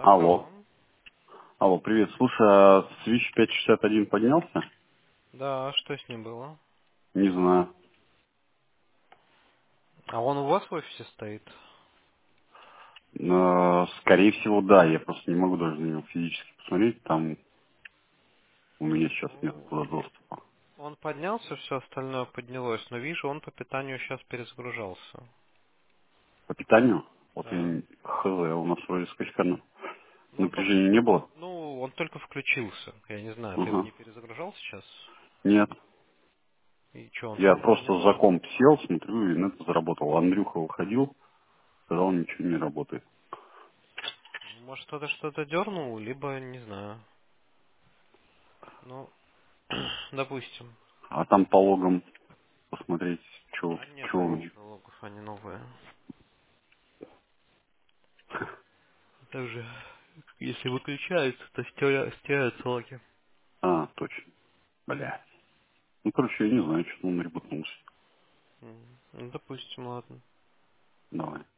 Алло. Алло. Алло, привет. Слушай, а Switch 561 поднялся? Да, что с ним было? Не знаю. А он у вас в офисе стоит? Скорее всего, да. Я просто не могу даже на него физически посмотреть. Там у меня сейчас нет Ну, туда доступа. он поднялся, все остальное поднялось, но вижу, он по питанию сейчас перезагружался. По питанию? Вот я Да. хз, у нас вроде скачка Ну, напряжения не было. он только включился. Я не знаю, ты его Ага. не перезагружал сейчас? Нет. И что, он Я сам просто за поднялся? комп сел, смотрю, и нет, заработал. Андрюха выходил, сказал, ничего не работает. Может, кто-то что-то дернул, либо, не знаю. Ну, допустим. А там по логам посмотреть, что А нет, там ничего, логов, они новые. Также, если выключаются, то стираются логи. А, точно. Бля. Ну, короче, я не знаю, что он ребутнулся. Ну, допустим, ладно. Давай.